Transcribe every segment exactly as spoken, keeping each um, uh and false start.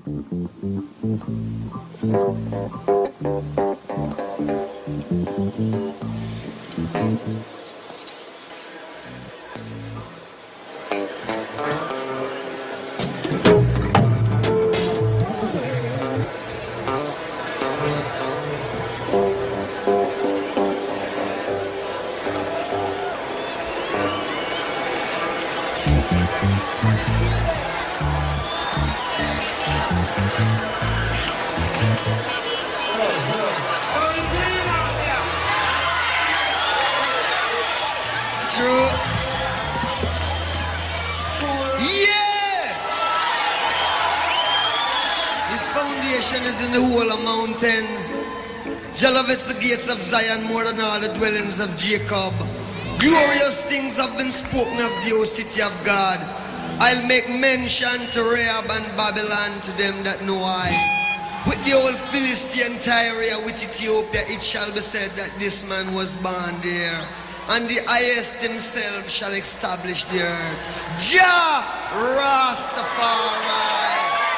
True. Yeah! His foundation is in the whole of mountains. Jehovah's the gates of Zion more than all the dwellings of Jacob. Glorious things have been spoken of the old city of God. I'll make mention to Rahab and Babylon to them that know I. With the old Philistine Tyre, with Ethiopia, it shall be said that this man was born there. And the highest himself shall establish the earth. Jah Rastafari.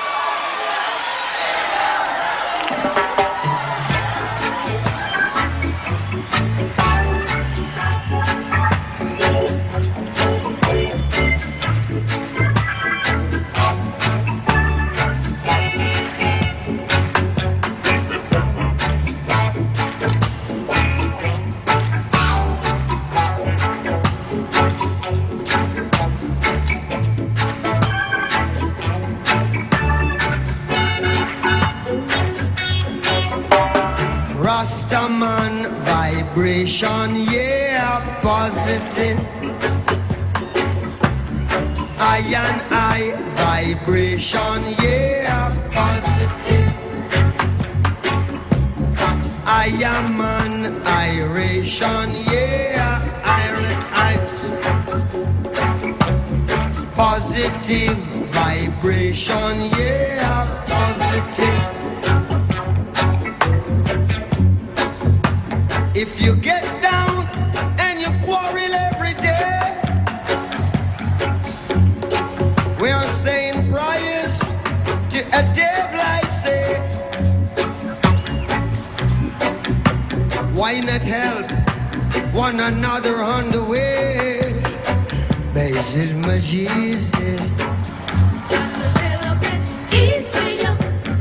Rastaman vibration, yeah, positive. Iron eye vibration, yeah, positive. I am an iration, yeah, iron eyes. Positive vibration, yeah, positive. If you get down and you quarrel every day, we are saying prayers to a devil, I say. Why not help one another on the way? Basis my Jesus. Just a little bit easier.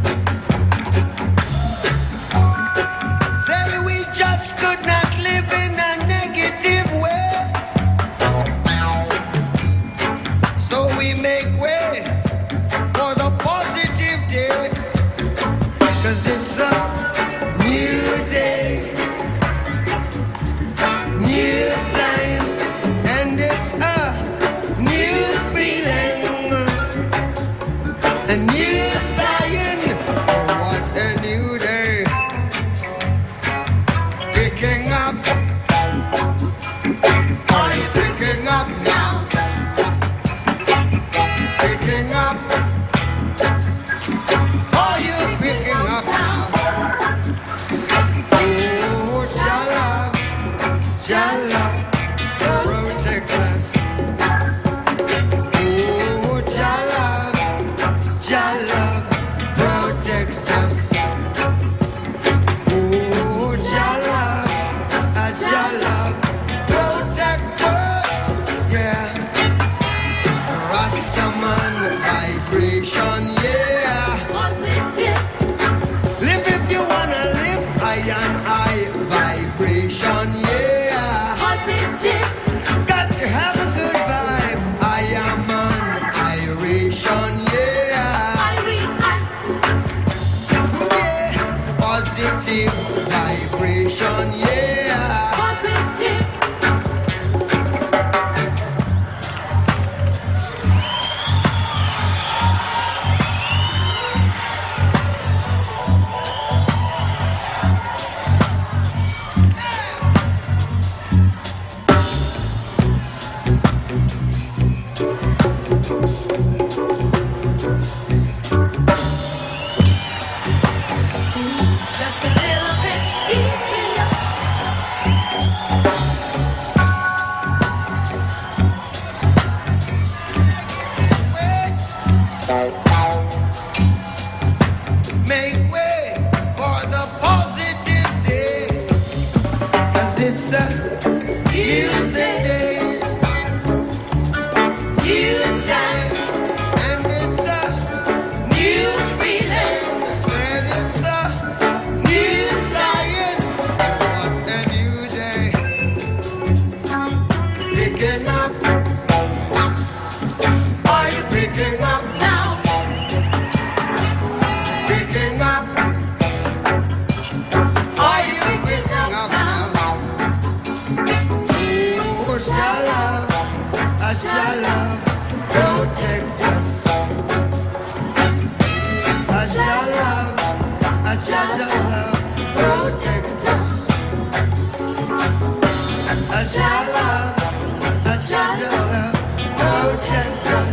Say we just could not live in a negative way, so we make way for the positive day, 'cause it's a new day, new time, and it's a new feeling, a new sign. Oh, what a new day. Picking up, are you picking up now? Picking up, are you picking up now? Oh, Jalla, Jalla, protect us. Oh, Jalla, Jalla, protect us. Oh, Jalla, Jalla, protect us. Yeah. Rastaman vibration, yeah. Positive. Live if you wanna live. I and I vibration, yeah. Positive. Got to have a good vibe. I am an iration, yeah. I react. Yeah. Positive vibration, yeah. Positive. Just a little bit easier. Jah, oh Jah.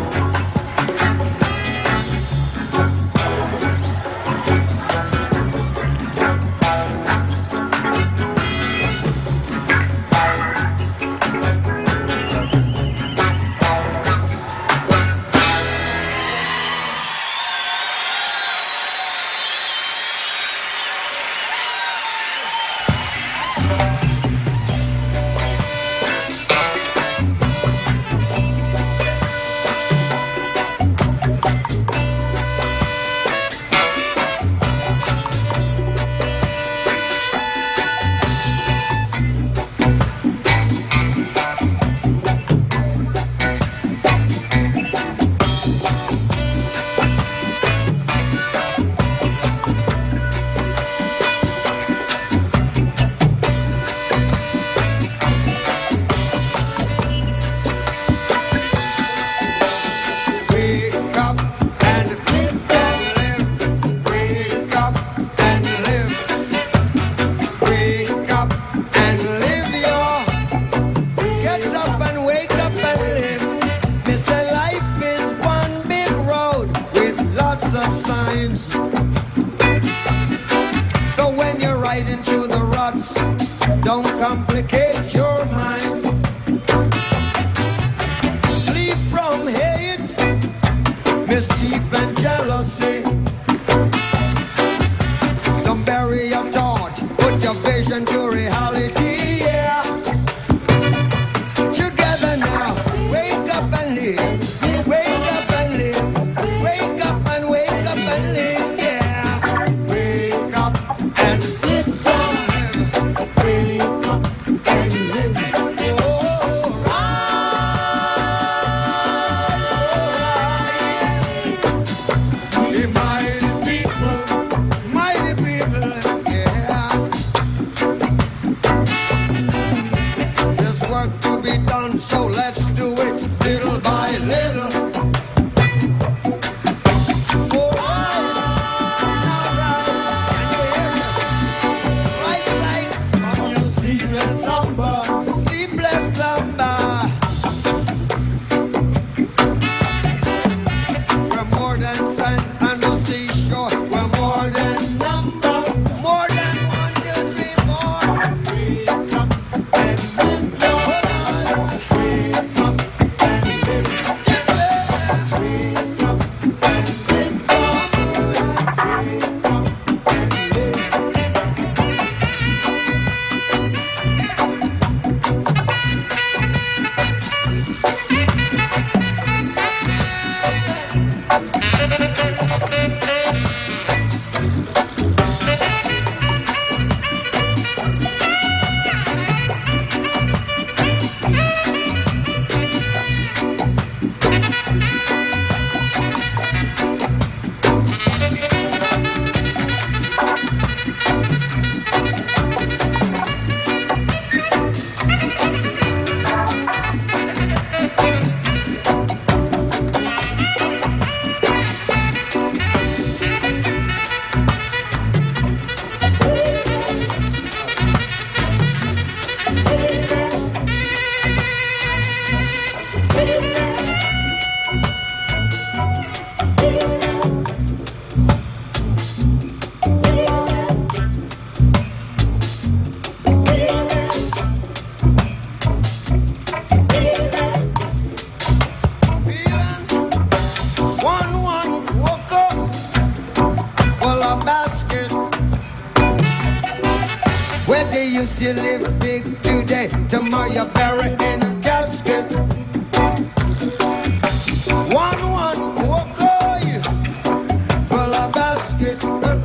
You live big today, tomorrow you're buried in a casket. One, one, cocoa, full of basket.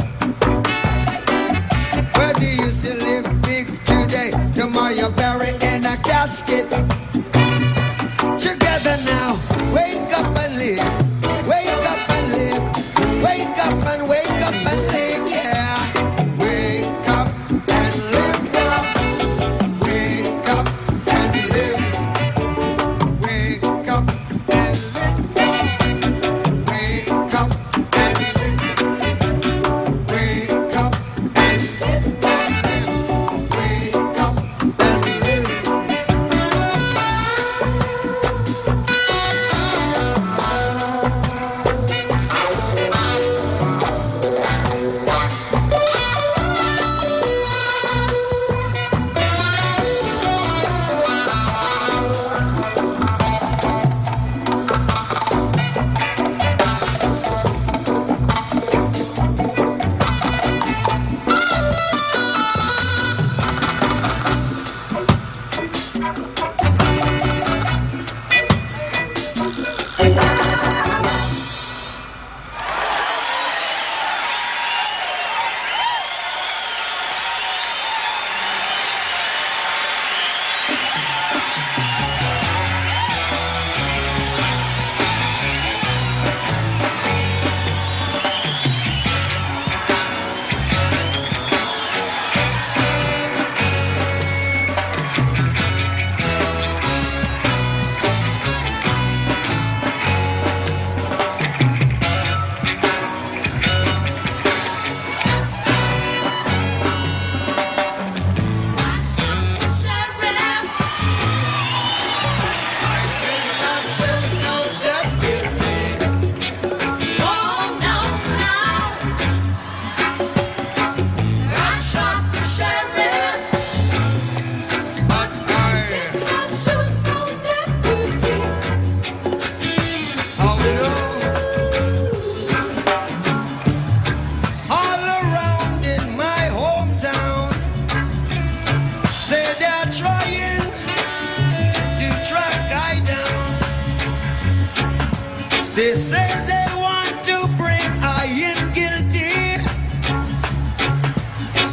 Where do you still live big today, tomorrow you're buried in a casket? Together now, wake up and live, wake up and live, wake up and wake up and live, yeah. Wake up and live now. Wake up and live. Wake up and live. Wake up and live. Wake up and live. Wake up and live.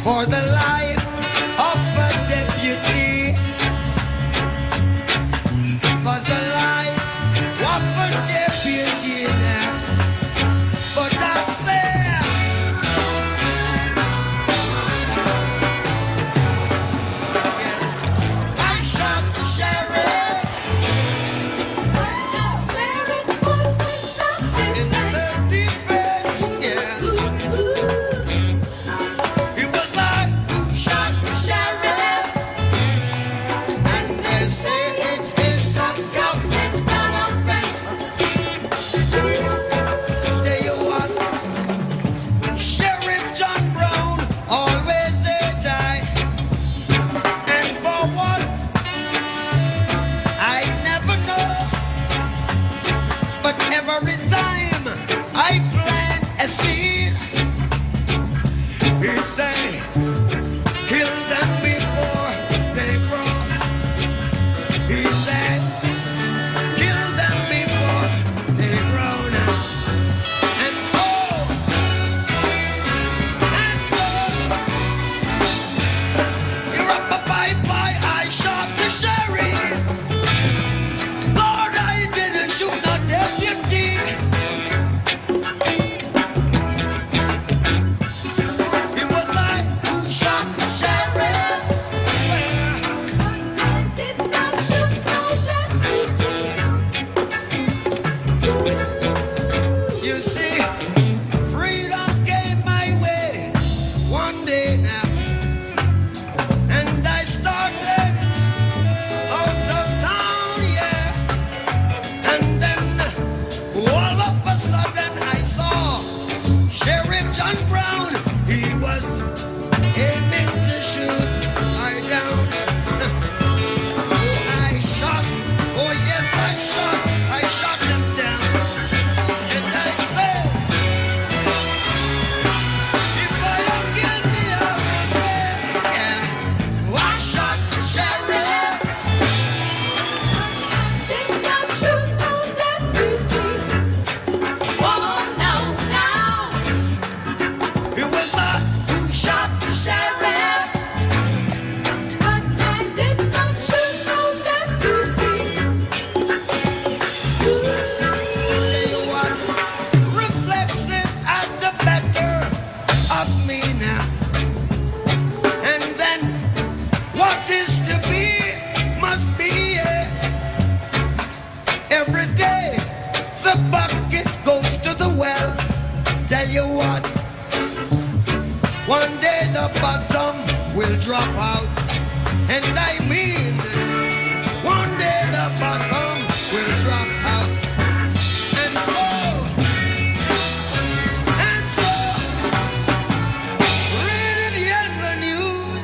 for the life of a deputy. For the life of a deputy now. But I swear, yes, I shot the sheriff. But I swear it wasn't something In self-defense, yeah. It was I who shot the sheriff. And they say it is a capital offense. Tell you what, Sheriff John Brown always says I. And for what? I never know. But every time I plant a seed, it's a kill them before they grow. He said, kill them before they grow now. And so, and so, you're up a bye bye, I shot the sheriff. Lord, I didn't shoot no deputy. It was I who shot the sheriff. Swear. But I did not shoot no deputy. You see, freedom came my way one day now, and I started out of town, yeah. And then all of a sudden I saw Sheriff John Brown. He was aiming to shoot I down. So I shot, oh yes I shot, I shot him down. And I said, if I am guilty of regret, yeah, I shot the sheriff. Did not shoot no deputy. Oh no, now. It was I who shot the sheriff. But I did not shoot no deputy. Tell you what, reflexes are the better of me now. And then what is to be must be, yeah. Every day the bucket goes to the well. Tell you what, one day the bottom will drop out. And I mean it. One day the bottom will drop out. And so, and so, read it in the news.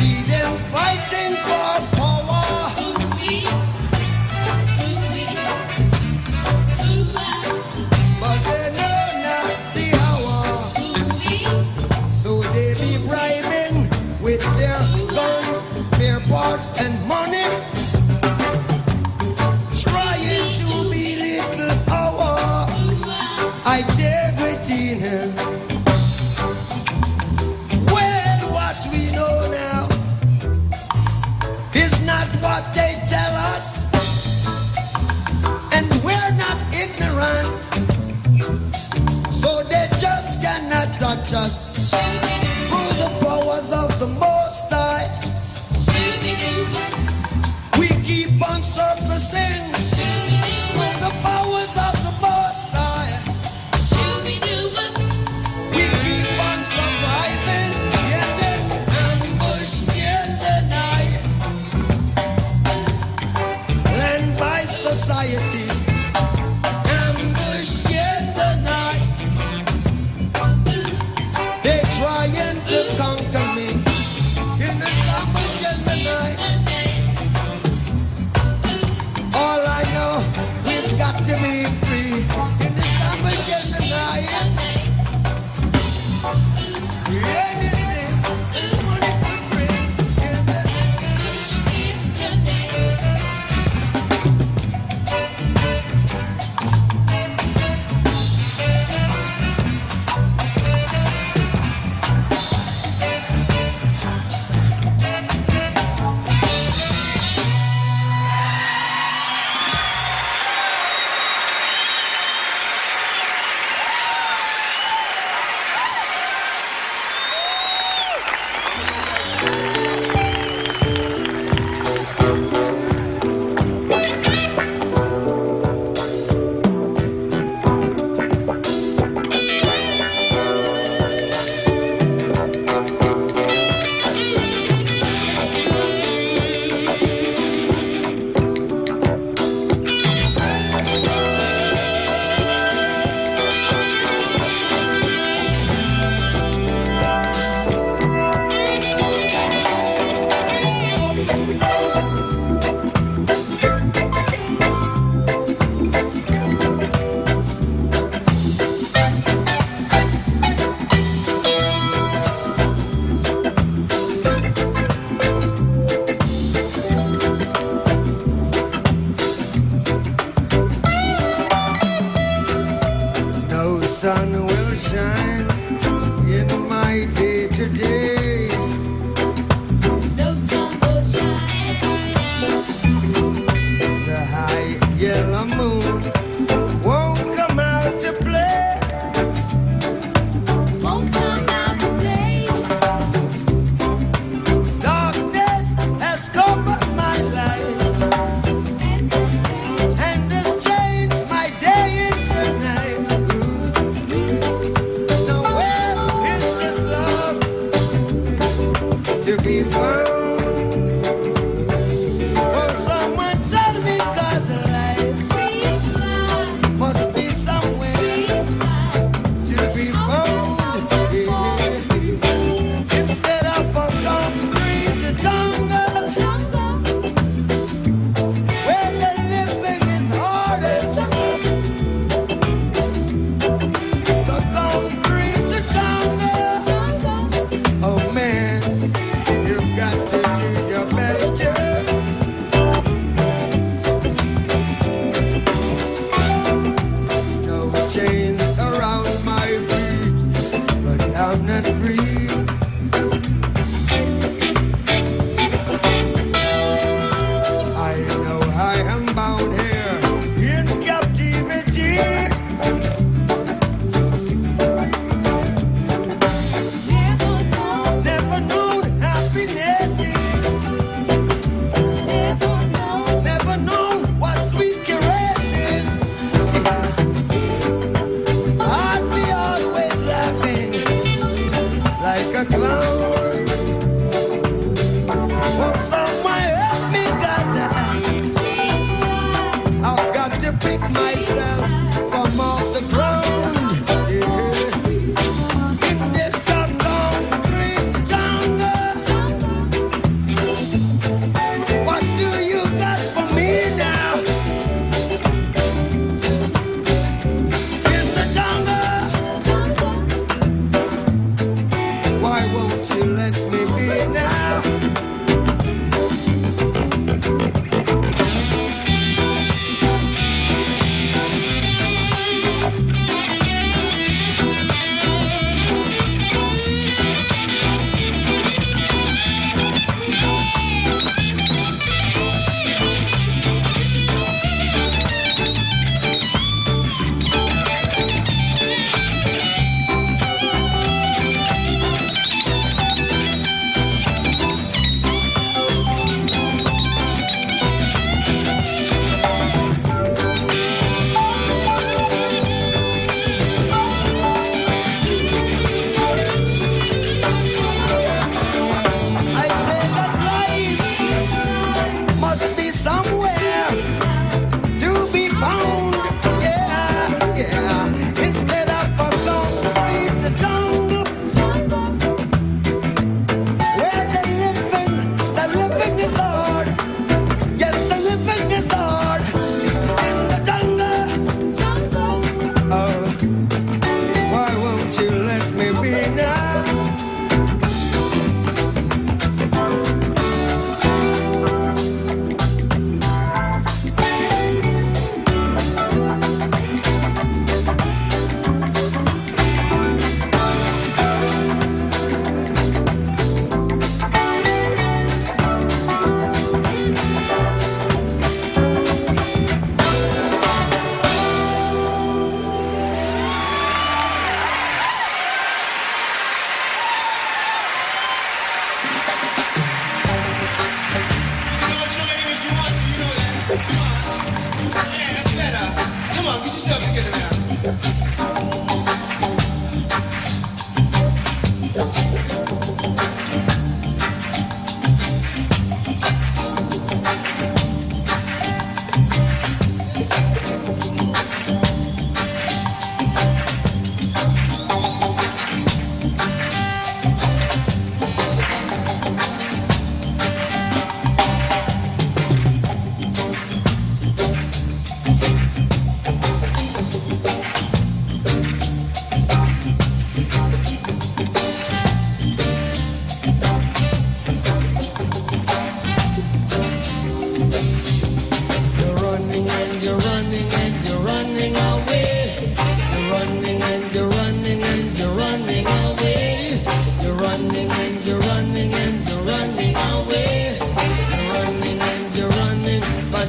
see them fighting for power. But they know not the hour. So they be bribing with their guns, spare parts and money, trying to belittle our integrity now. Well, what we know now,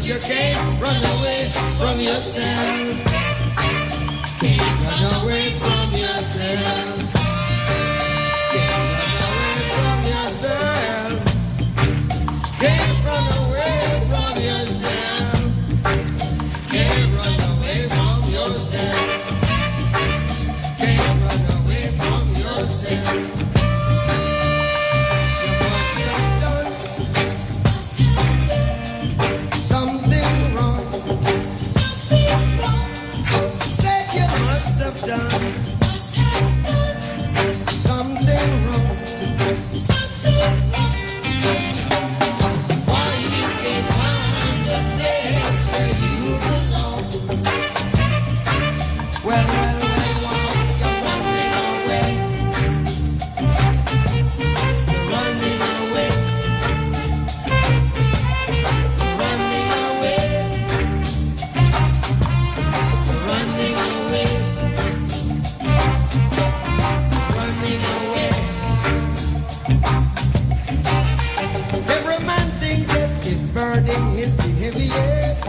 but you can't run away from yourself. Can't run away from yourself. Can't run away from yourself. Can't run away from yourself. Can't run away from yourself. Can't run away from yourself. Have done, must have done something wrong, something wrong. Why you can't find the place where you belong? Well, well, well, while you're running away, you're running away, running away, running away. Every man think that his burden is the heaviest.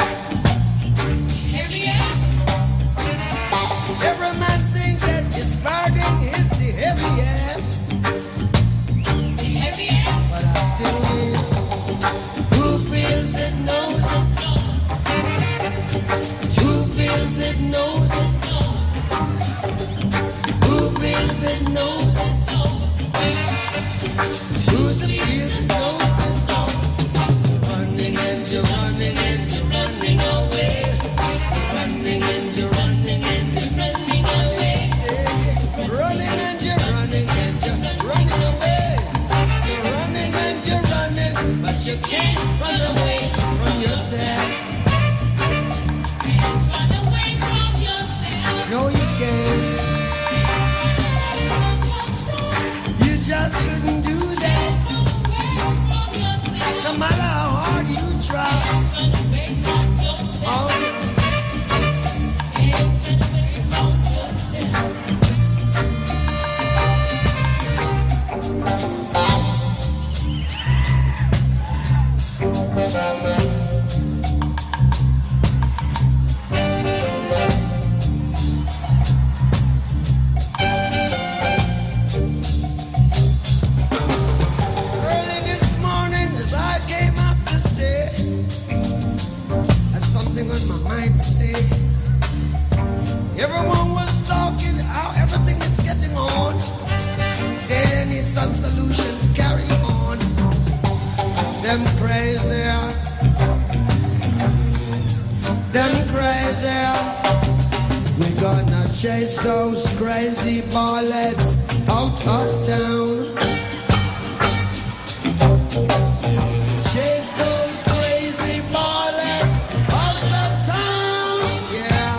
Heaviest. Every man think that his burden is the heaviest. The heaviest. But I still live. Who feels it knows it. Who feels it knows it. Who feels it knows it. Who's the feels it knows it. Running and you're running and you're running away. Running and you're running and you're running away. Running and you're running and you're running away. You're running and you're running, but you can't run away from yourself. Can't run away from yourself. No, you can't. You just couldn't do that. No matter how hard you try. Oh, early this morning as I came up to stay, I had something on my mind to say. Everyone was talking how everything is getting on. Say they need some solution to carry on. Them crazy, them crazy. We're gonna chase those crazy ballets out of town. Chase those crazy ballets out of town. Yeah.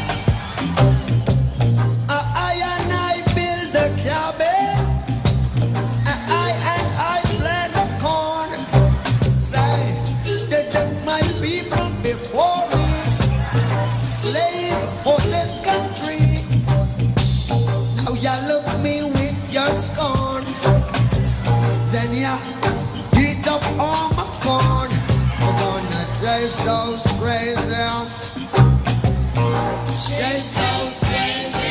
I, I and I build the cabin. I, I and I plant the corn. Say, they took my people before me. Slave for this country. Now you look me with your scorn. Then ya eat up all my corn. We're gonna chase those crazy. Chase those crazy.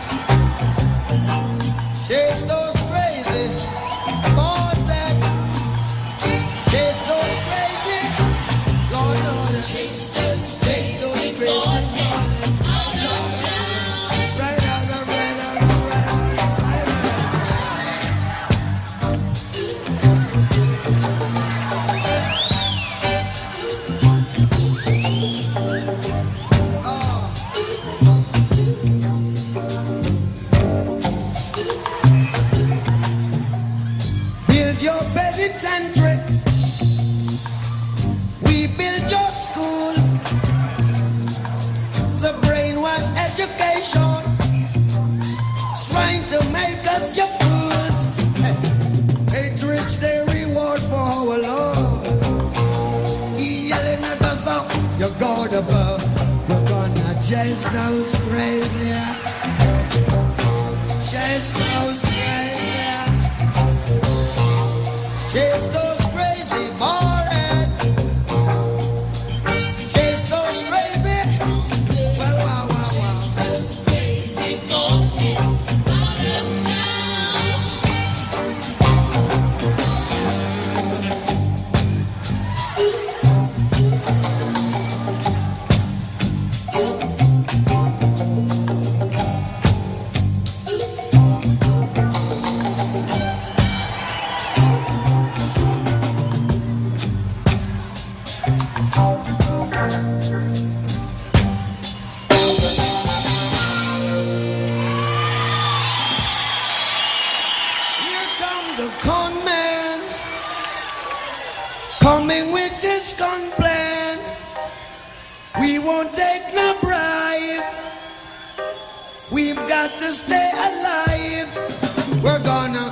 Chase those crazy boys that chase those crazy. Lord, Lord, chase those chase those crazy boys out of town. Right out, right out, right out, right out. Oh. Build your penitentiary. We build your schools. The brainwash education is trying to make us your fools. Hey, it's rich they reward for our love. Yelling at us up, your God above. We're gonna chase those crazy. Chase those crazy. Chase those crazy ballets. Coming with his gun plan. We won't take no bribe. We've got to stay alive. We're gonna.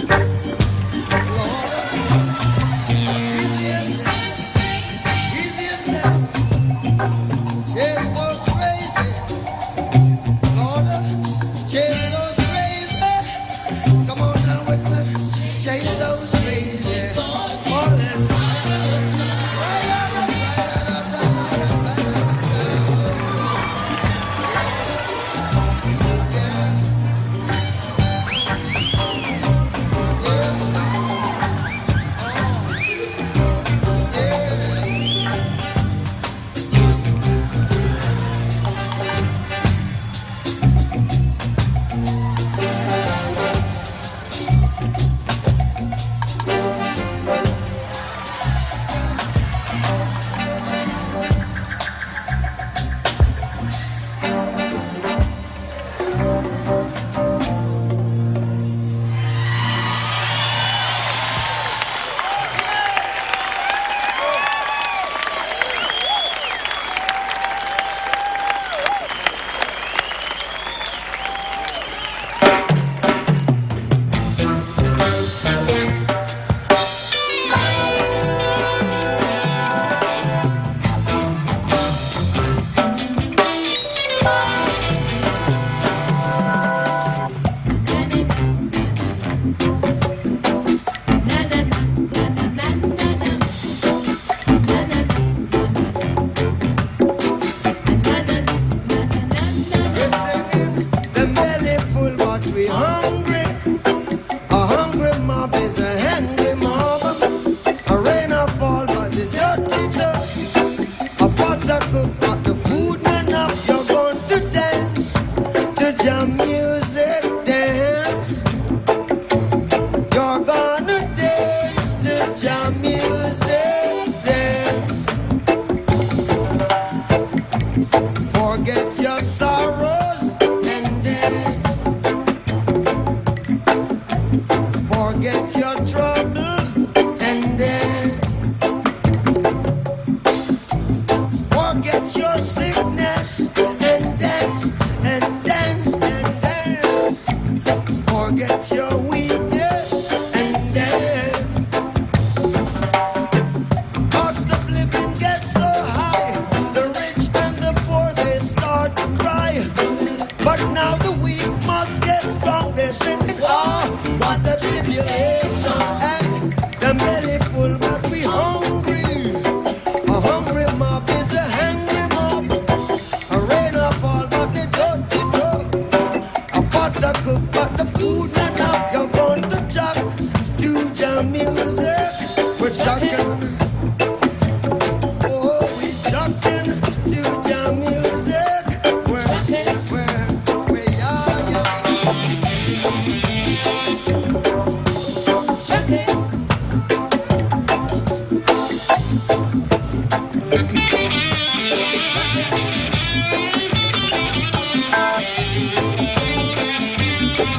Lord, it's just, it's just that. Chase those crazy. Lord, chase those crazy. Come on down with me. Chase those crazy. Oh, let's go. Right up, right up, right up, right up, right up. Yeah.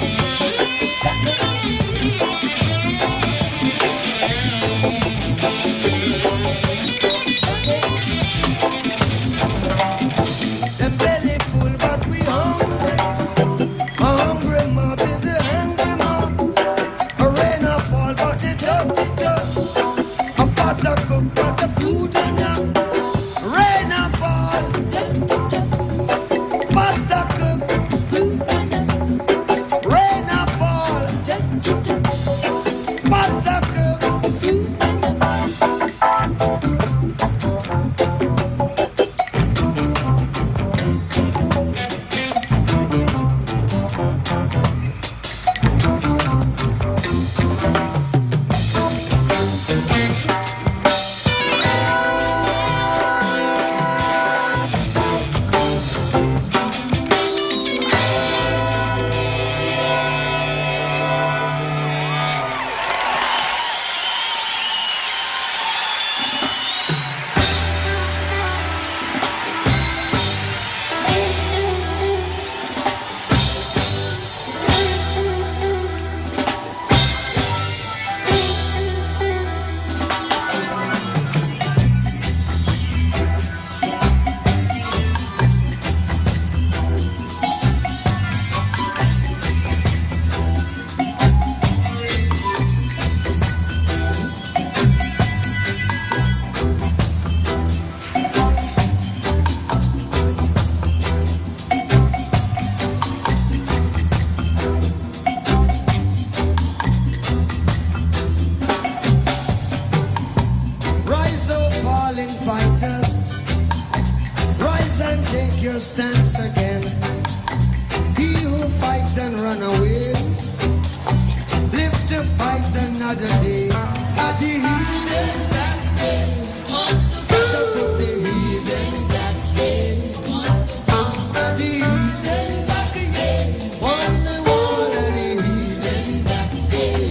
Thank you. fighters, rise and take your stance again. He who fights and run away, live to fight another day. At the heathen that day, shut up with the heathen that day. At the heathen back again, on the wall of the heathen that day.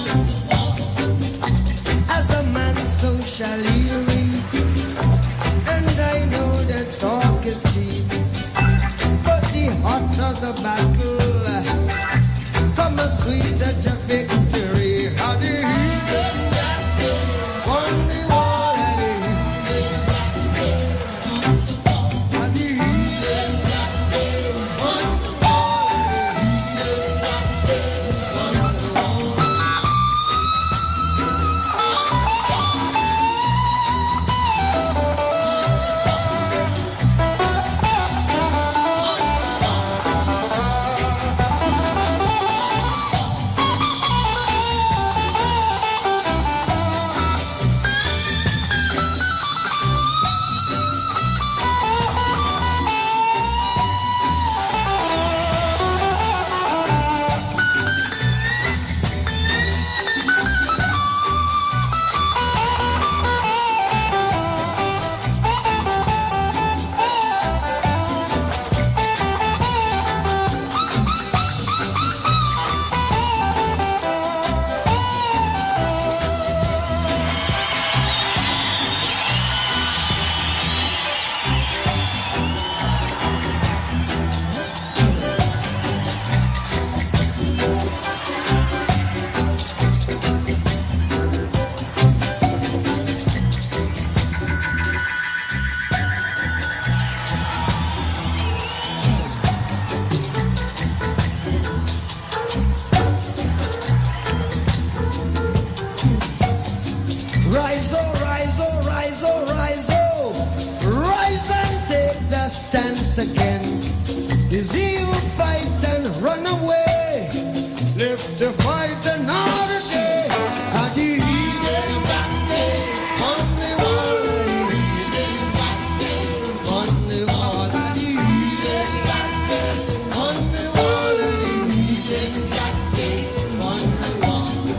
As a man, so shall he reap, and I know that talk is cheap. But the hotter the battle, come a sweeter to victory. How the heathen that day, on the wall of the heathen that day. How the heathen that day, on the wall of the heathen that day. On the wall. Rise, oh, rise, oh, rise, oh, rise, oh, rise and take the stance again. Is he who fight and run away, live to fight another day. At the heathen that day, on the wall of the heathen that day, on the wall of the heathen that day, on the wall of the heathen that day, on the wall.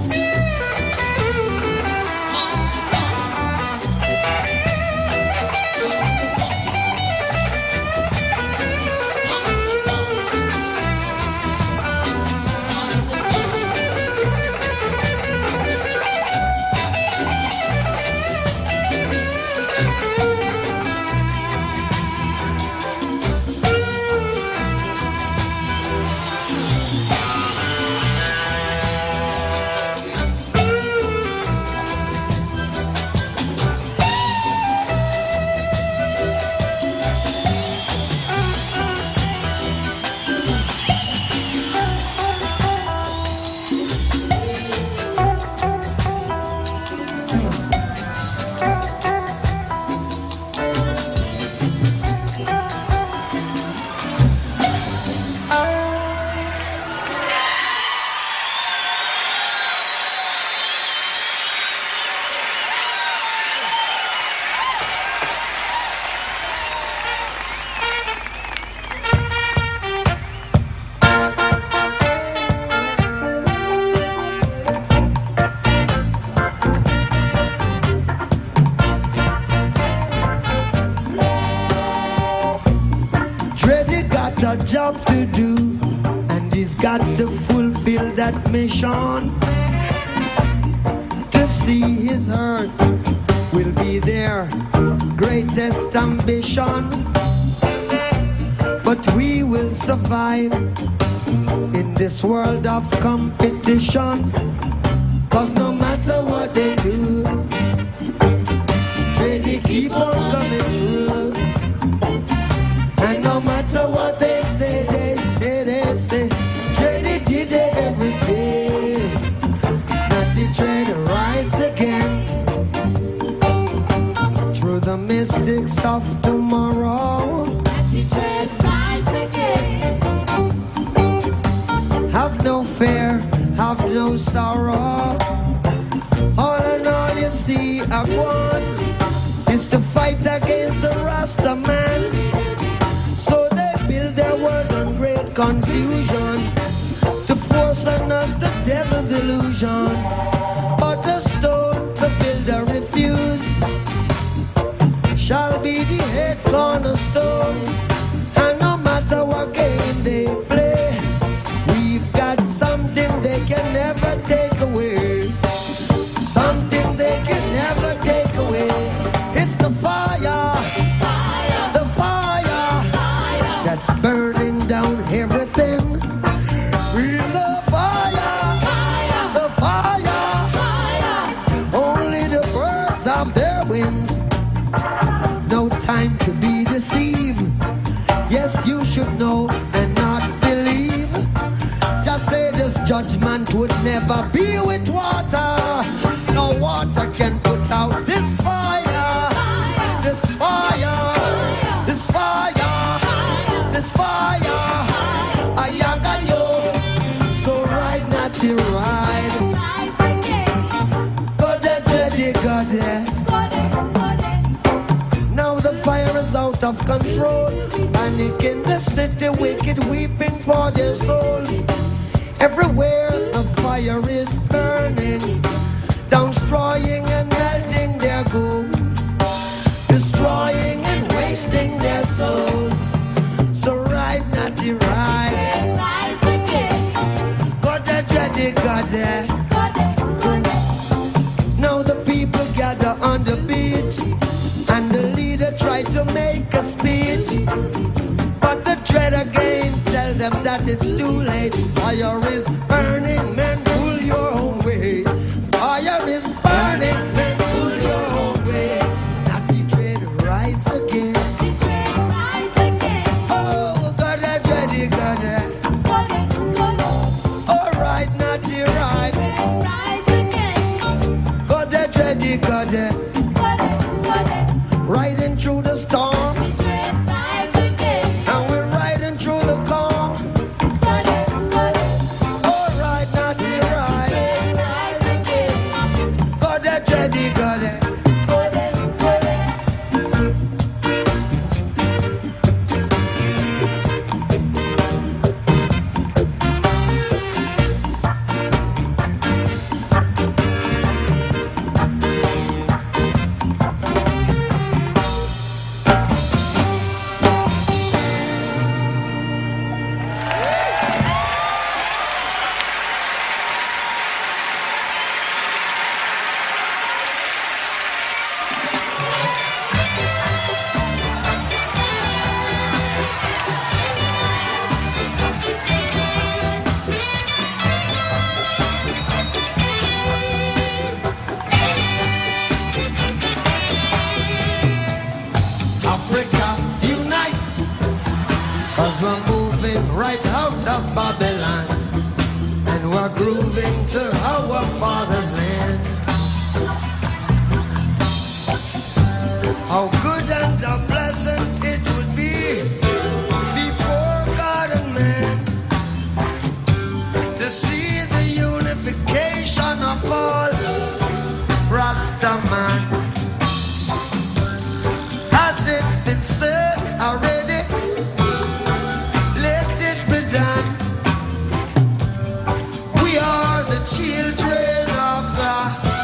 A job to do, and he's got to fulfill that mission. To see his hurt will be their greatest ambition. But we will survive in this world of competition, 'cause no matter what they do, they keep on coming through. And no matter what they say, they say, they say, Trinity Day every day. Natty Dread rise again through the mystics of tomorrow. Natty Dread rise again. Have no fear, have no sorrow. All in all you see, I want is to fight against the Rasta man. So they build their world on great confusion, to force on us the devil's illusion. But the stone the builder refused shall be the head cornerstone. And no matter what game they play, we've got something they can never take away. Something they can never take away. It's the fire, fire. The fire, fire that's burning down everything. Feel the fire, fire. The fire, fire. Only the birds have their wings. No time to be deceived. Yes, you should know and not believe. Just say this judgment would never be with water. No water can put out this fire. This fire. This fire. This fire. I yaga yo. So ride not to ride. Go there, ready, go there. Now the fire is out of control. Panic in the city, wicked weeping for their souls. Everywhere the fire is burning, destroying and melting their gold, destroying and wasting their souls. So ride, natty, ride. Got that ready, got that. Now the people gather on the beach, and the leader tried to make a speech, but the dread again tell them that it's too late. Fire is burning, men, pull your own way. Fire is burning, men, pull your own way. Natty dread rise again. Oh, got that ready, got that. All right, natty ride. Got that ready, got that. Riding through the storm, and we're riding through the calm. All right, natty ride. Got that ready, got it. Right out of Babylon, and we're grooving to our father's land. How good and how pleasant it would be before God and man to see the unification of all Rasta man. As it's been said already, children of the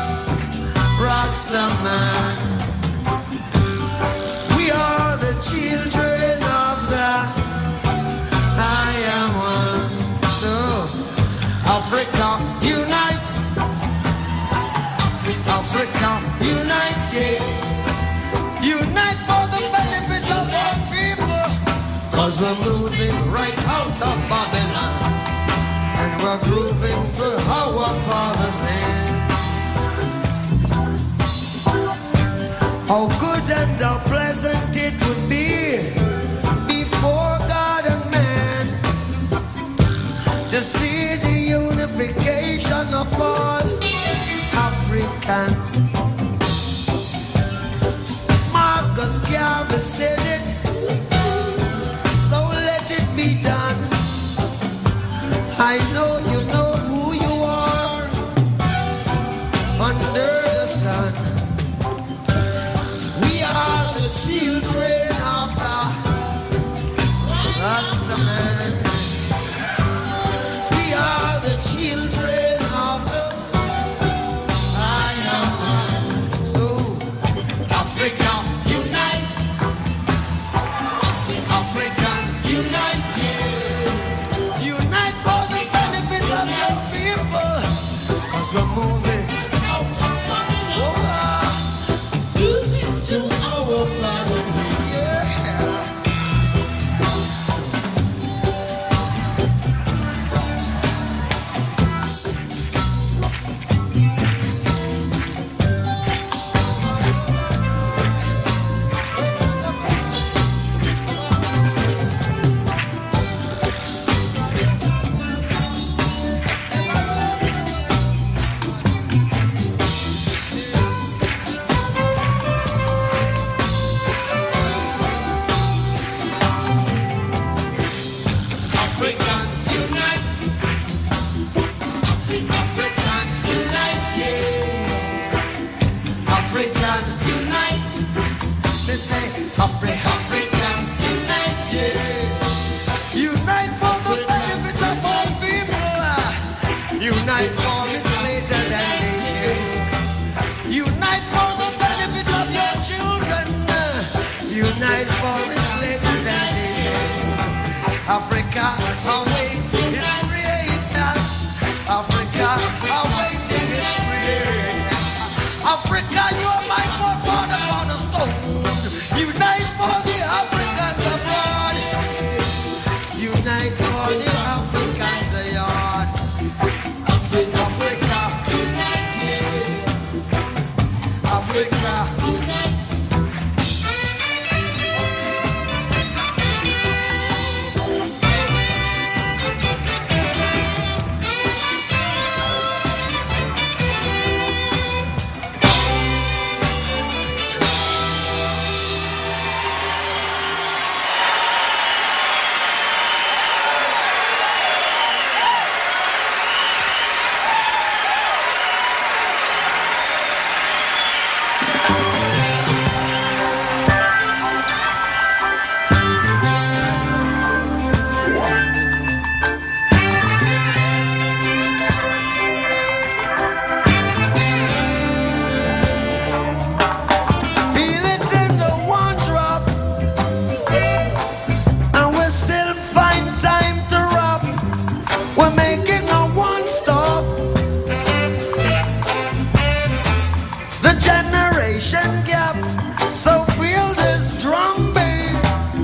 Rasta man. We are the children of the I am one. So Africa unite, Africa united, unite for the benefit of our people. Cause we're moving right out of Babylon, and we're grooving to our father's land. How good and how pleasant it would be before God and man to see the unification of all Africans. Marcus Garvey said it, so let it be done. I know you know who you are under the sun. We children of the Rastaman. We are the children of the Lion. So Africa unite, Africans unite, unite for the benefit of your people. 'Cause we're moving over, moving to our fathers. Yeah. Africans unite, Africans unite, yeah. Africans unite. They say Afri Africans unite, yeah. Unite for the benefit of all people. Unite for it's later than they think. Unite for the benefit of your children. Unite for it's later than they think. Africa awaits its creators. Africa awaiting its creators. Africa, you are my forefather on a stone. Unite for the Africans abroad. Unite for the Africans abroad. Africa, united. Africa, unite. Feel it in the one drop, and we still find time to rob. We're making a one stop. The generation gap, so feel this drum beat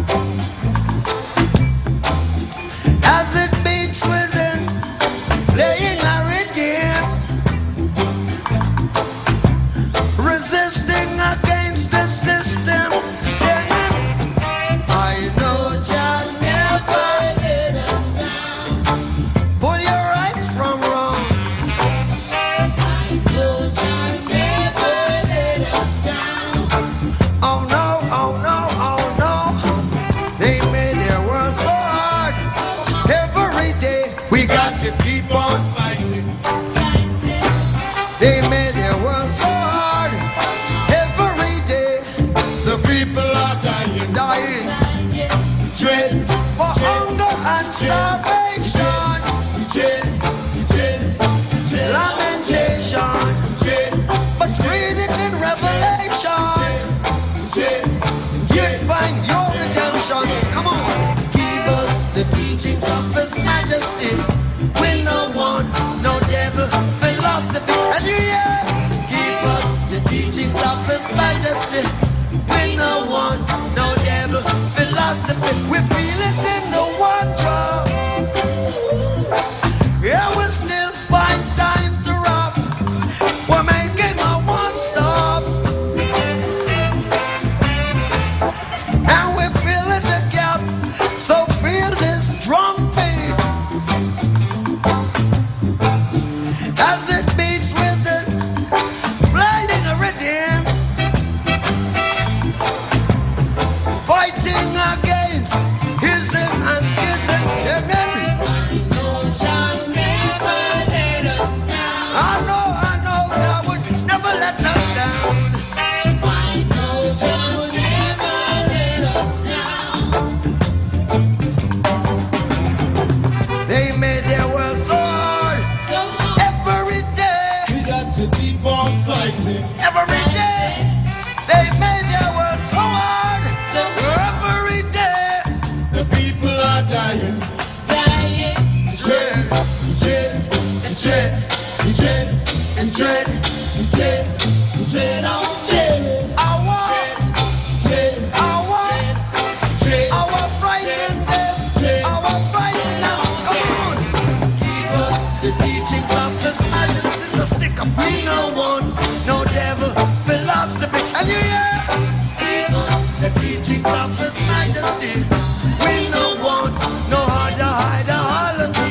as it beats within, playing a rhythm, resisting against the system, singing, I know Jah never let us down. Pull your rights from wrong. I know Jah never let us down. Oh no, oh no, oh no. They made their world so hard. Every day we got to keep on fighting. They made their world so hard. Every day the people are dying, dying, dread for hunger and starvation, lamentation, but read it in Revelation. You'd find your redemption. Come on, give us the teachings of His Majesty. We no want no devil philosophy. And you hear? Give us the teachings of His Majesty. We no want no devil philosophy. We feel it in the one drop. Yeah, we still find time to rob. We're making a one stop, and we fill in the gap. So feel this drum beat as it beats with it, dread, and dread, and dread, and dread on dread. I want dread, I want dread, I want frighten them, I want frighten them. Come on, give us the teachings of His Majesty. So stick up, we no one, no devil philosophy. Can you hear? Give us the teachings of His Majesty. We no want no harder ideology.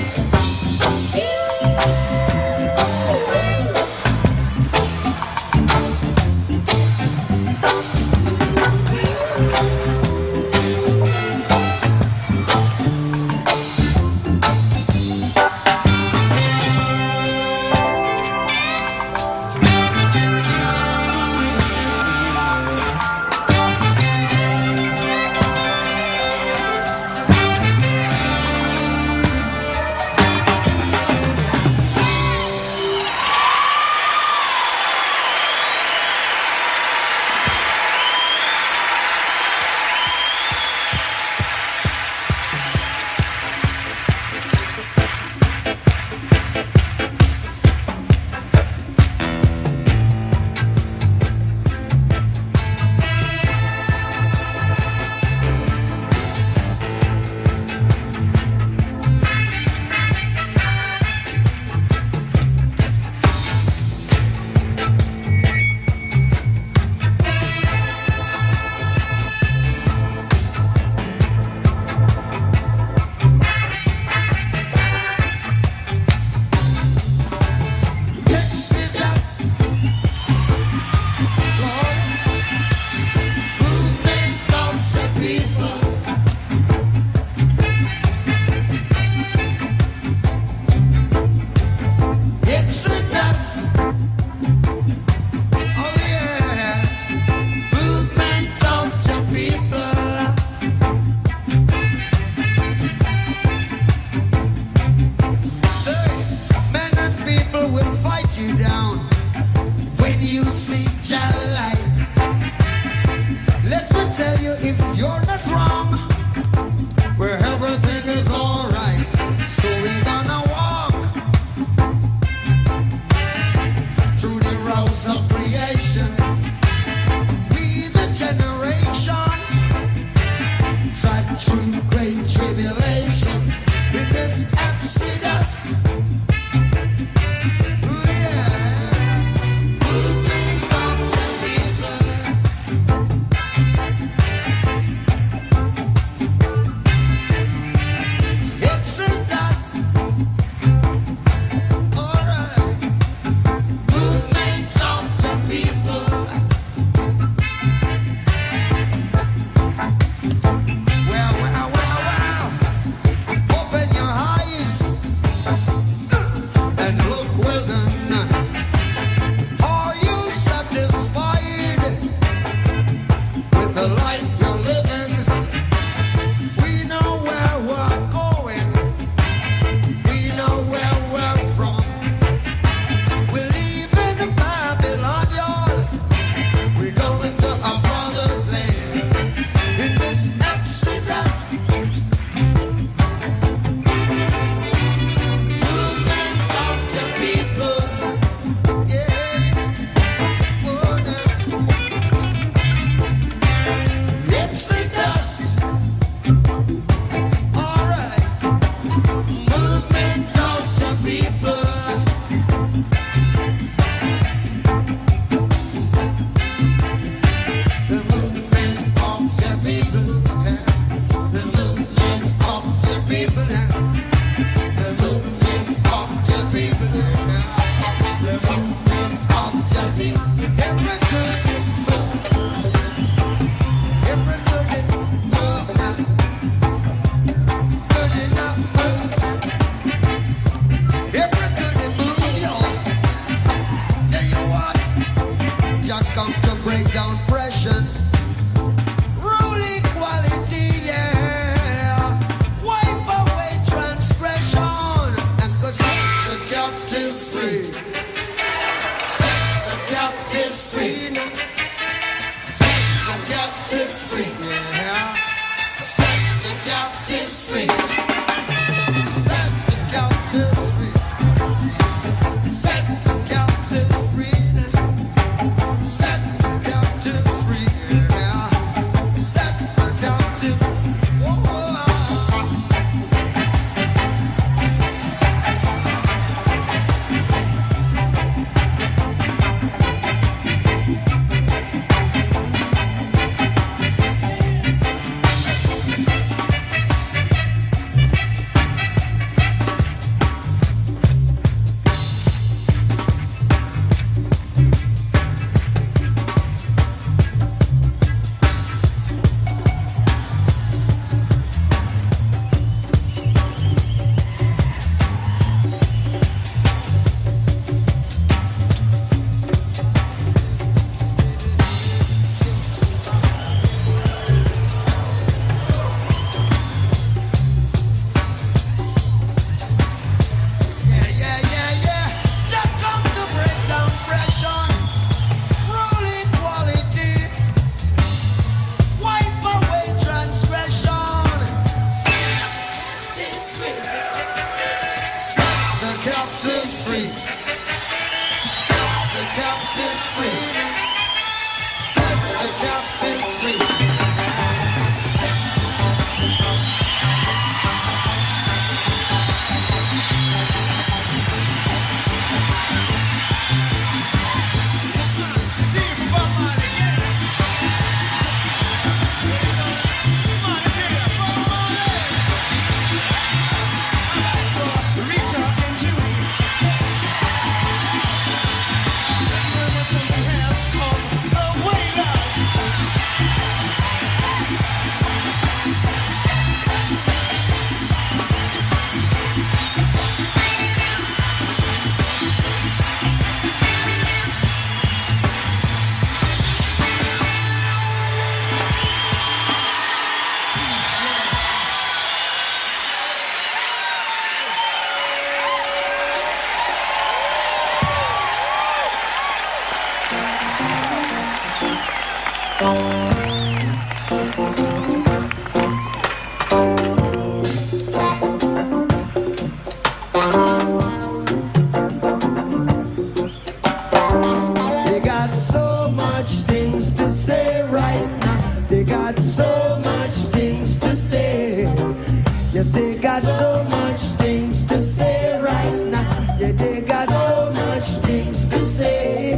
They got so much things to say right now. They got so much things to say. Yes, they got so much things to say right now. Yeah, they got so much things to say.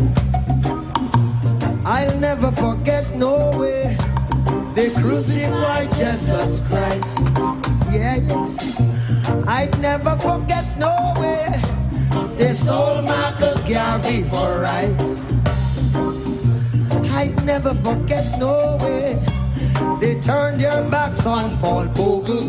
I'll never forget no way they crucified Jesus Christ. Yeah, yes. I'd never forget no way they sold Marcus Garvey for rice. I'd never forget no way they turned their backs on Paul Bogle.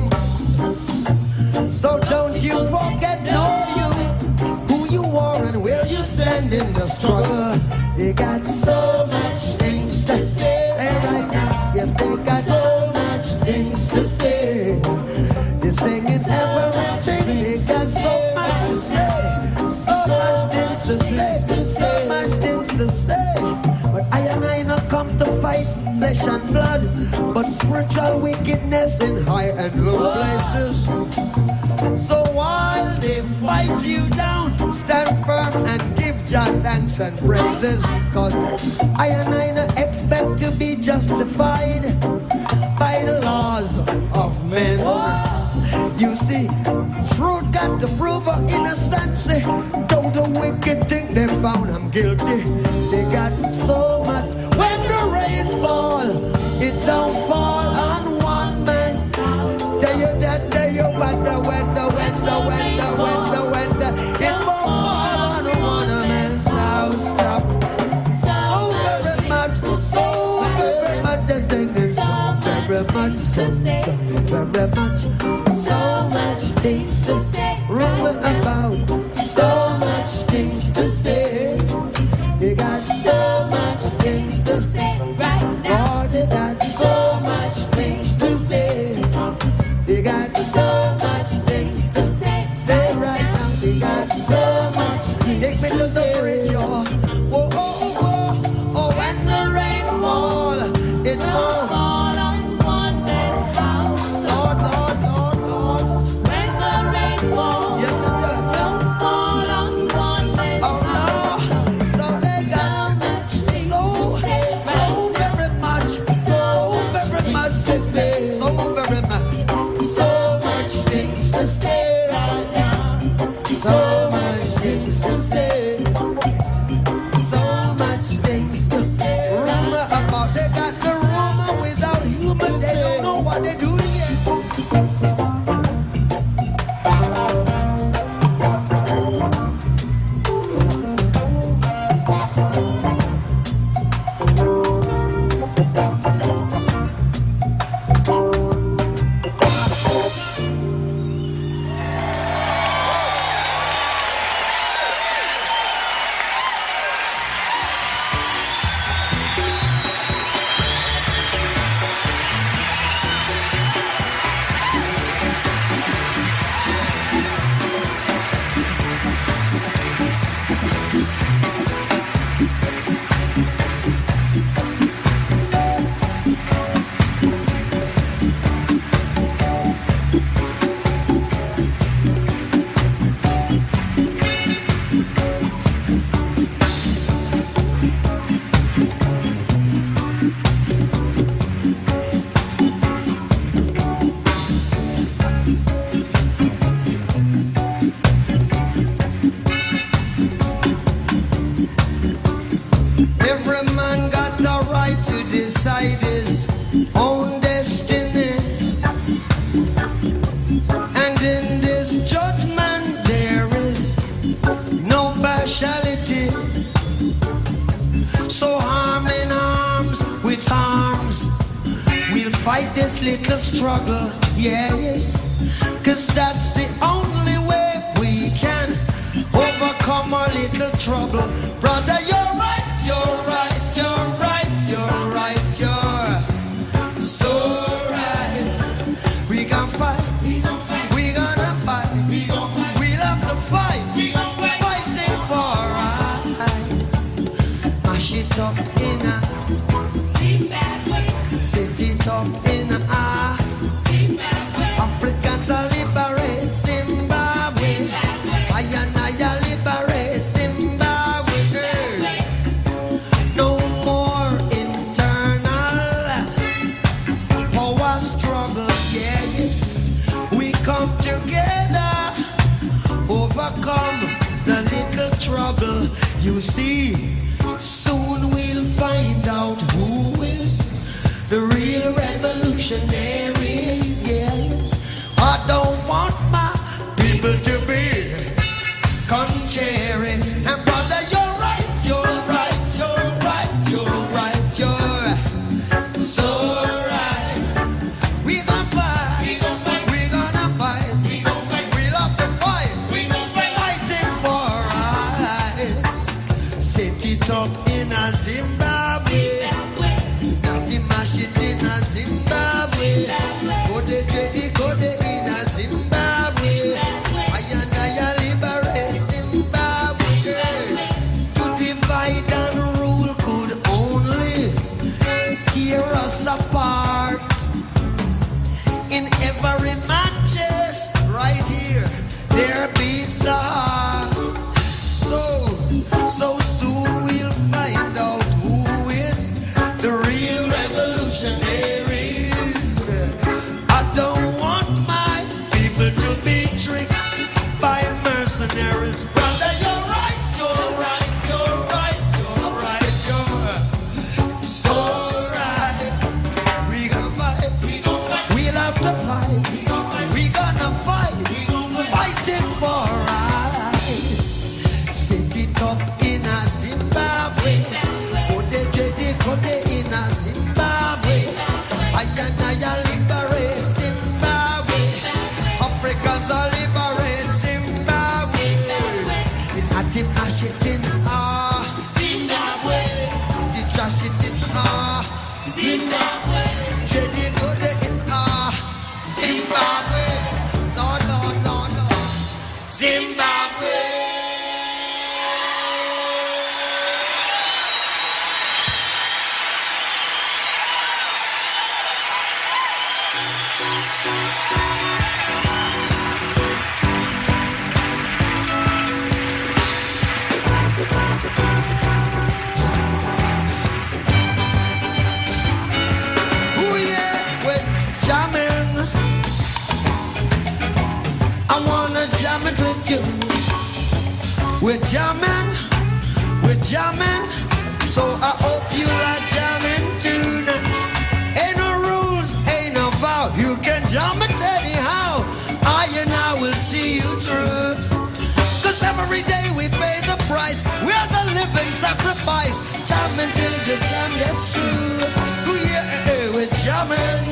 So don't you forget no youth who you are and where you stand in the struggle. They got so much things to say right now. Yes, they got so much things to say. They're singing everything. They got so much to say. So much things to say. So much things to say. But I and I not come to fight flesh and blood, but spiritual wickedness in high and low places. So while they fight you down, stand firm and give Jah thanks and praises. Cause I and I not expect to be justified by the laws of men. You see, truth got to prove her innocence. Though the wicked think they found him guilty, they got so much. When the rain fall, it don't fall on one man's house. Stay you that day, you weather, weather, weather, weather, weather, weather. It won't fall on one man's house. Stop. So very much, so very much, the thing is so very much, so very much. So much things to say, rumor about, so much things to say. They got so much things to say right now. Lord, they got so much things to say. They got so much things to say. Say right now, they got so much things. Take me to the bridge, y'all. Whoa, oh, oh, oh, when the rain fall, it won't fall on one man's house. Lord, Lord, Lord, Lord. When the rain falls, Yes, it does. don't fall on one man's Oh, house. no. So they So got much things so, to say so right very much, so very much to say, so very much, so much things to say right now, so much things to say, so much things to say. Rumor about they got the rumor without humor, they don't know what they do yet. Every man got the right to decide his own destiny. And in this judgment there is no partiality. So arm in arms with arms, we'll fight this little struggle, yes. Cause that's the only way we can overcome our little trouble. Brother, you're right, you're right, you're right, you're right, you're so right. We gonna fight, we gonna fight, we love to fight, fighting for our rights. Mash it up in a Zimbabwe, Set it up in a Zimbabwe, Africans are liberate Zimbabwe. I and I liberate Zimbabwe. No more internal power struggle. Yes, we come together, overcome the little trouble. You see, soon we'll find out who is the real revolutionaries. Yes, I don't want my people to be contrary. And brother, you're right, you're right, you're right, you're right, you're so right. We gonna fight, we gonna fight, we gonna fight, we gonna fight. We love to fight, we gonna fight, fighting for our rights. Set it up in a Zimbabwe, Natty mash it in a Zimbabwe. Kode Jedi Kode in a Zimbabwe. I and I liberate Zimbabwe. To divide and rule could only tear us apart. In every man chest, right here, there beats a heart. So, so soon we'll find out who is the real revolutionaries. I don't want my people to be tricked by mercenaries. Brother, you're right, you're right, you're right, you're right, you're so right. We gonna fight, we gonna fight, we'll have to fight, we gonna fight, we gonna fight, we gonna fight, fighting for rights. Set it up in a Zimbabwe, Kode Jedi Kode in a Zimbabwe. I and I liberate Zimbabwe. Africans are liberate Zimbabwe. In Atim ash it in ah Zimbabwe, the trash it in ah Zimbabwe, Jedi Kode in ah Zimbabwe. No, no, no, no. Zimbabwe. Ooh, yeah, we're jamming. I wanna jam it with you. We're jamming, we're jamming. So I hope you are jamming too. Ain't no rules, ain't no vow. You can jam it anyhow. I and I will see you through. Cause every day we pay the price. We're the living sacrifice. Jamming till the jam gets through. Ooh, yeah, we're jamming.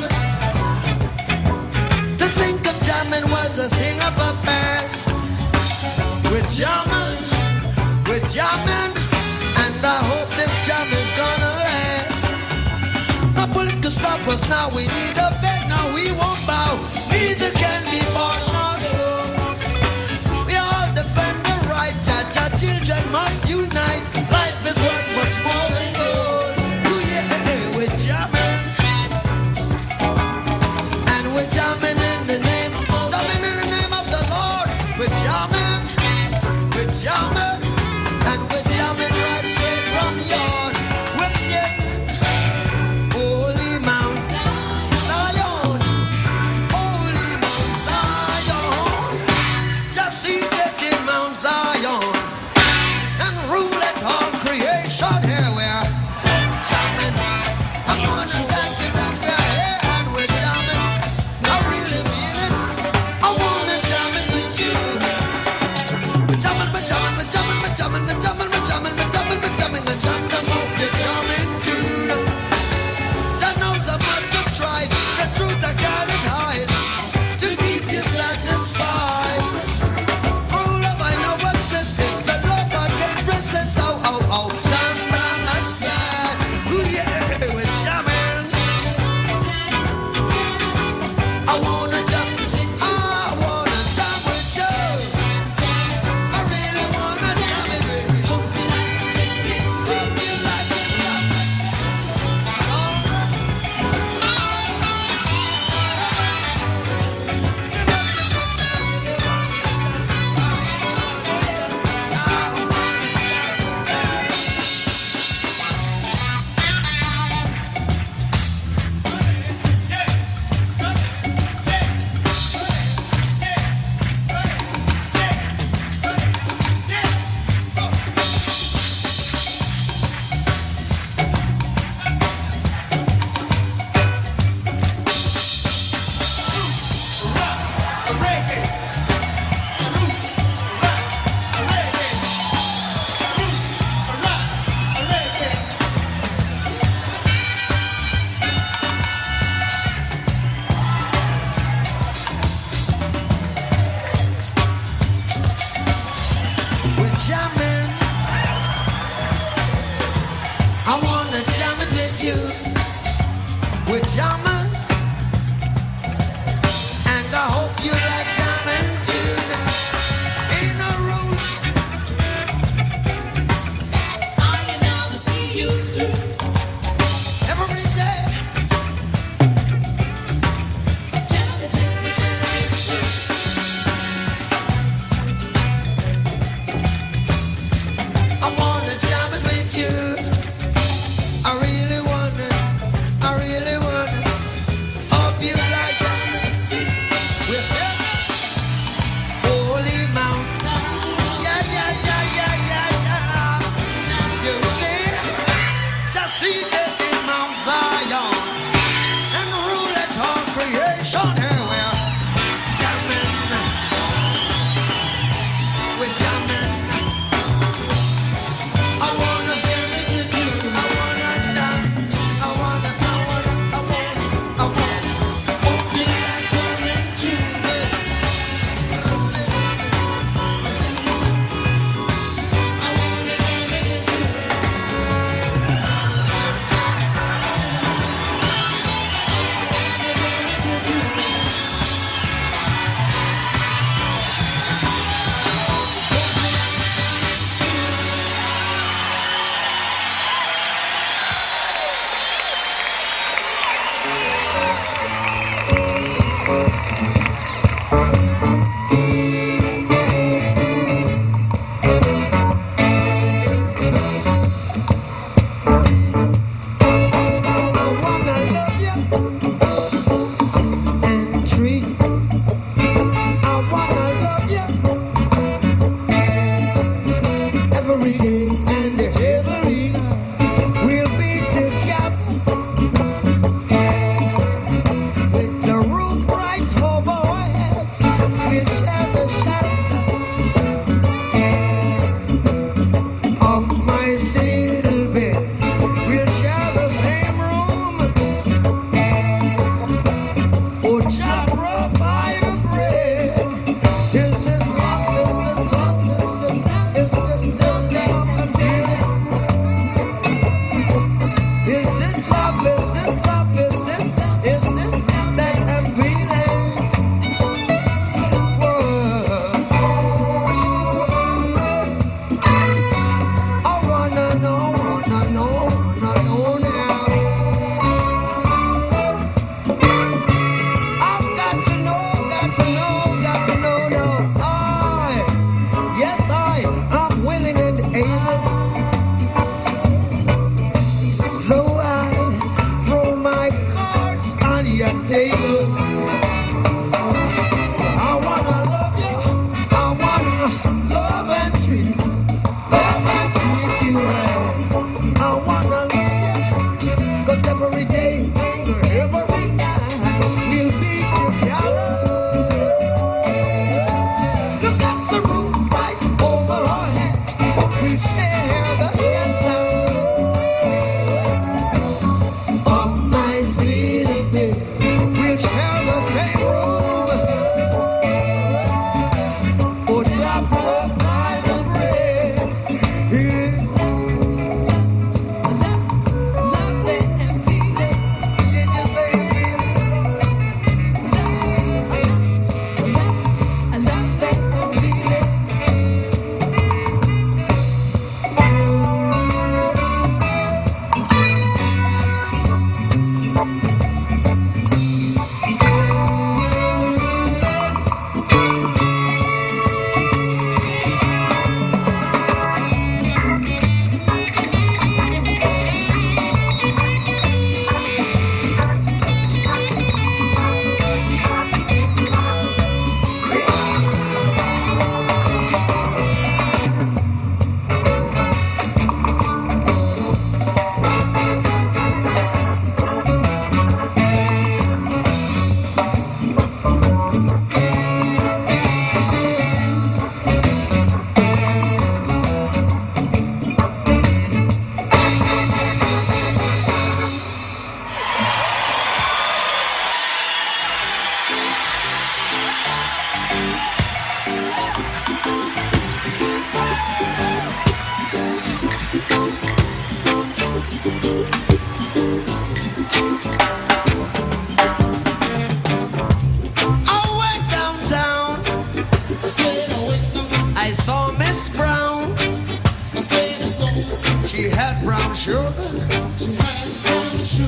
To think of jamming was a thing of a past. We're jamming, we're jamming, and I hope this jam is gonna last. No bullet can stop us now, we need a bed, now we won't bow. Neither can be bought nor sold. We all defend the right, Jah Jah children must unite. Life is worth much more than gold. Ooh, yeah, we're jamming, and we're jamming in the name, jamming in the name of the Lord. We're jamming, we're jamming, and we're jamming right straight from yon. We're shaking Holy Mount Zion, Holy Mount Zion.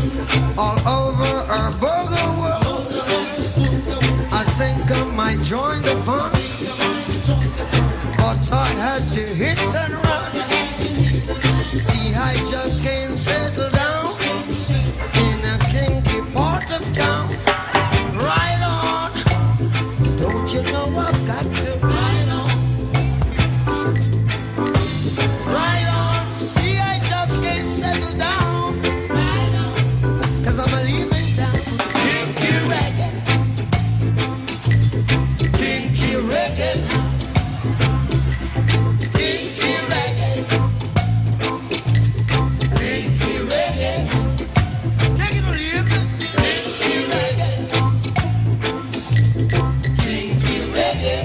all over our burger world. I think I might join the fun, but I had to hit and run. See, I just can't settle down in a kinky part of town. Right on, don't you know I've got to ride on? Right on, see, I just can't settle down. Right on, cause I'm a leaving town. Kinky reggae, kinky reggae, kinky reggae, kinky reggae. Take it or leave it. Kinky reggae, kinky reggae,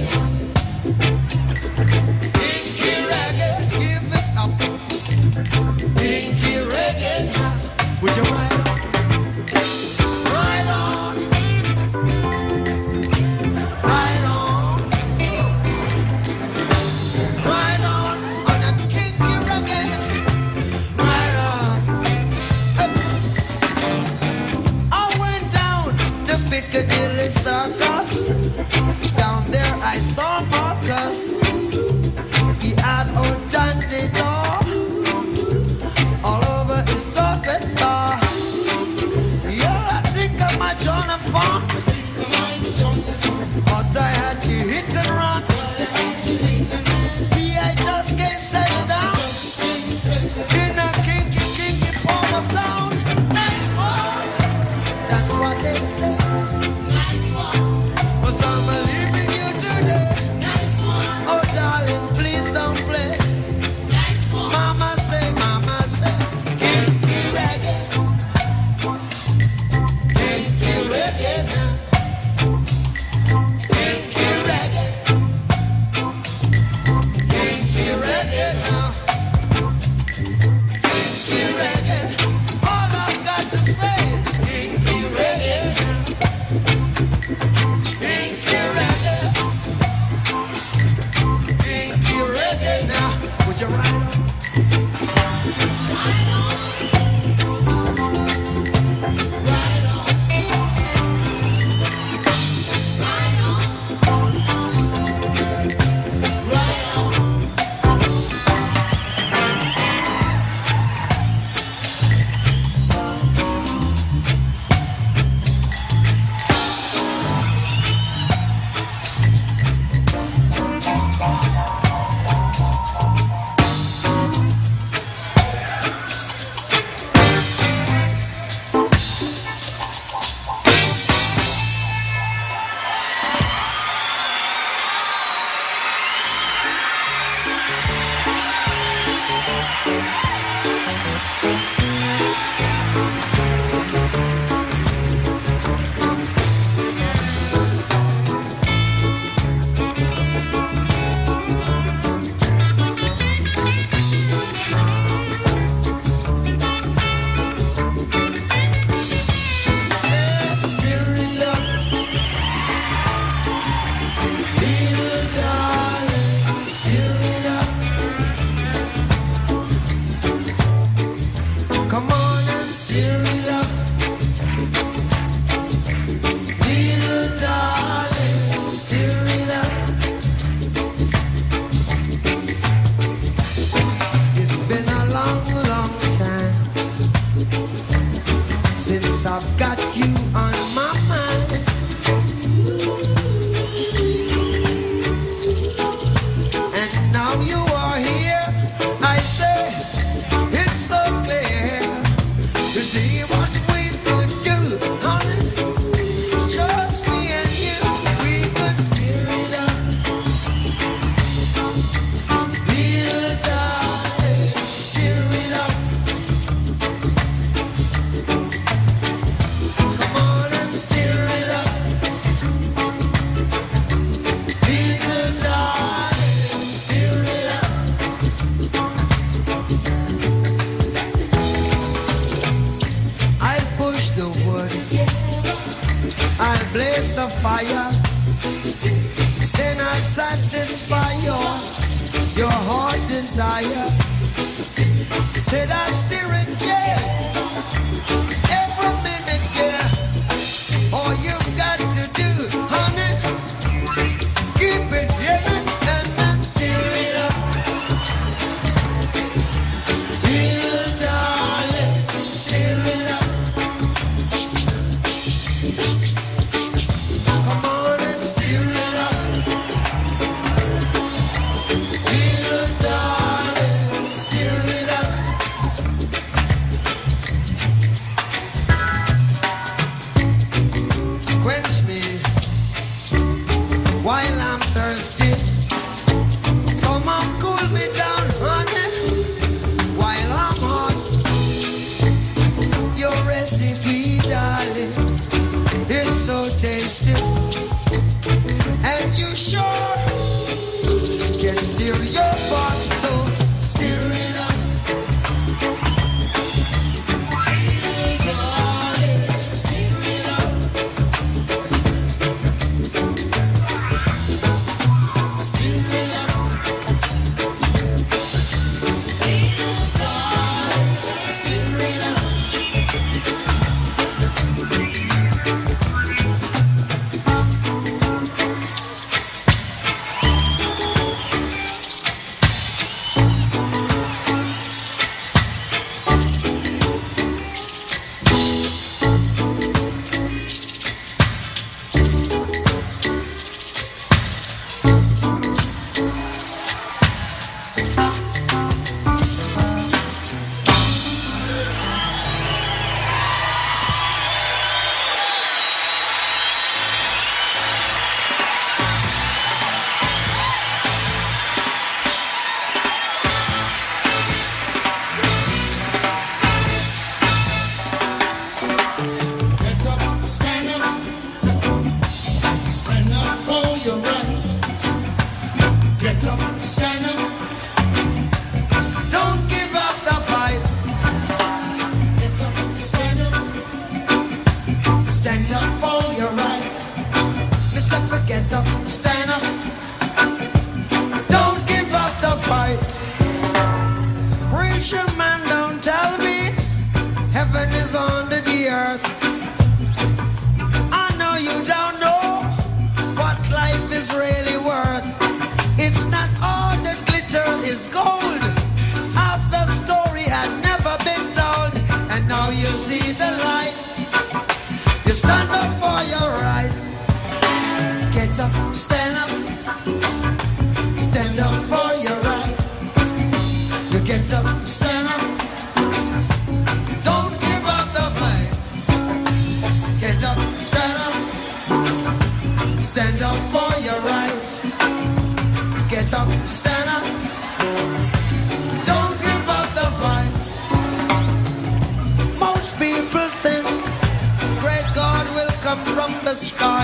kinky reggae. Give it up. Kinky reggae. Would you ride on? Ride on. Ride on. Ride on. On a kinky reggae. Ride on. I went down to Piccadilly Circus. Down there I saw Marcus. He had a dandy door all over his chocolate bar. Yeah, I think I might join a fun, but I had to hit and run. See, I just can't settle down in a kinky, kinky part of town. Nice one, that's what they say. Nice one, but I'm leaving you today. Nice one, oh darling, please don't play. Nice one, mama say, mama say, kinky reggae, kinky reggae now, kinky reggae, kinky reggae now, kinky reggae. All I've got to say is kinky reggae, kinky reggae, kinky reggae now. Would you ride on? Ride on. Ride on. Ride on. Ride on. Stir it up, little darling, stir it up. Come on and stir it up, little darling, stir it up. It's been a long, long time since I've got you on my mind. And now you are here, I say, it's so clear to see what we could do, honey. Just me and you, we could stir it up. Little darling, stir it up. Come on and stir it up. Little darling, stir it up. I'll push the wood, I'll blaze the fire, then I'll satisfy your, your heart desire. Said I stir it, yeah, every up, stand up. Stand up for your right. You get up, stand up. Don't give up the fight. Get up, stand up. Stand up for your rights. Get up, stand up. Don't give up the fight. Most people think great God will come from the sky,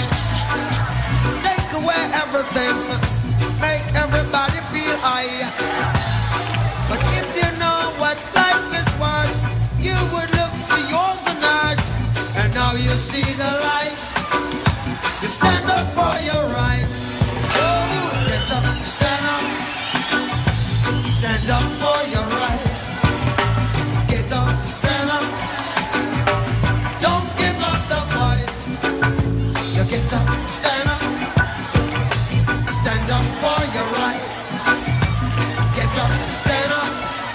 take away everything, make everybody feel high. But if you know what life is worth, you would look for yours and hers. And now you see the light. You stand up for your right. So get up, stand up. Stand up for your right. Get up, stand up. Don't give up the fight. You get up, stand up. Stand up for your right. Get up, stand up.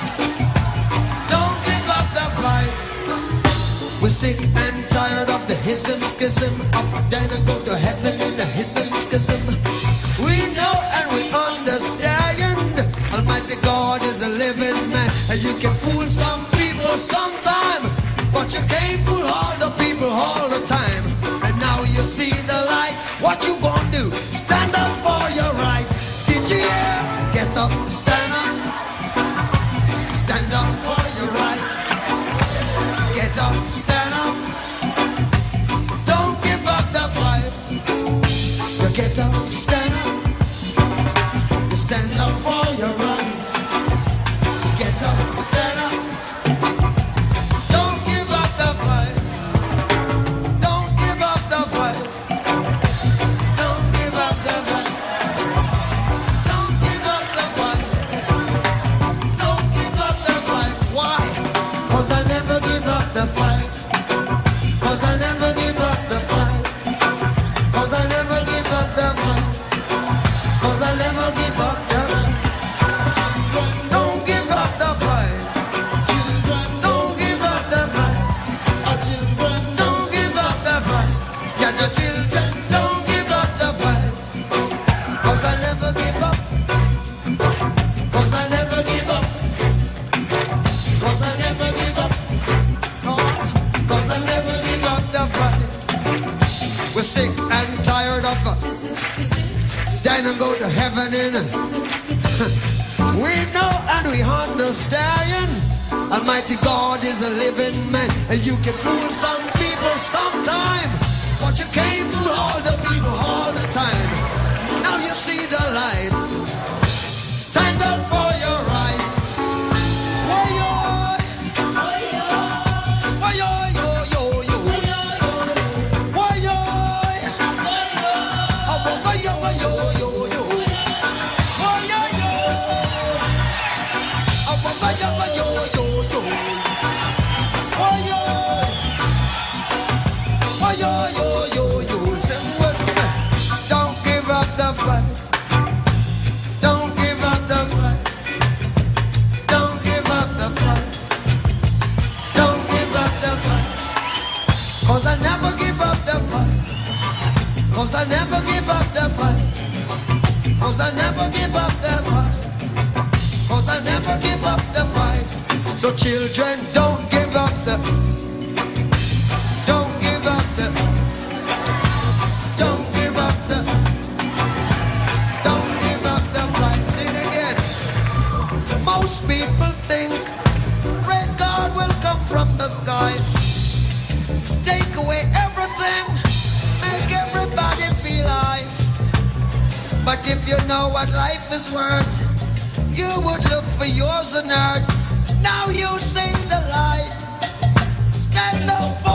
Don't give up the fight. We're sick and tired of the hism schism, up down and go to heaven in the hism schism. We know and we understand Almighty God is a living man, and you can fool some people sometime, but you can't fool all the people all the time. And now you see the light. What you gonna do? Stand up for your right. Did you hear? Get up, stand up. Stand up for your right. Get up, stand up. Don't give up the fight. You get up, stand up. You stand up for your right. Get up, stand up. Don't give up the fight. Don't give up the fight. Don't give up the fight. Don't give up the fight. Don't give up the fight. Why? Cause I never give up the fight. Cause I never give up the fight. Cause I never give up the fight. Cause I never give up the fight. Don't give up the fight. Don't give up the fight. Don't give up the fight. Judge your children, don't give up the fight. Cause I never give up. Cause I never give up. Cause I never give up. Oh, cause I never give up the fight. We're sick and tired of uh, dying and go to heaven in. We know and we understand Almighty God is a living man, and you can fool some people sometime, but you can't fool all the people all the time. Now you see the light. Stand up for your right. Why yo? Why yo yo yo yo? Why yo? Oh, why yo yo yo yo? Why yo yo? Oh, why yo yo yo yo? Why yo? Why yo yo yo yo? Don't give up the fight. Don't give up the fight. Don't give up the fight. Don't give up the fight. Cause I never give up the fight. Cause I never give up the fight. Cause I never give up the fight. Cause I never give up the fight. So children, don't give up the. Don't give up the fight. Don't give up the fight. Don't give up the fight. Say it again. Most people think great God will come from the sky, take away everything, make everybody feel high. But if you know what life is worth, you would look for yours and hers. Now you see the light. Stand up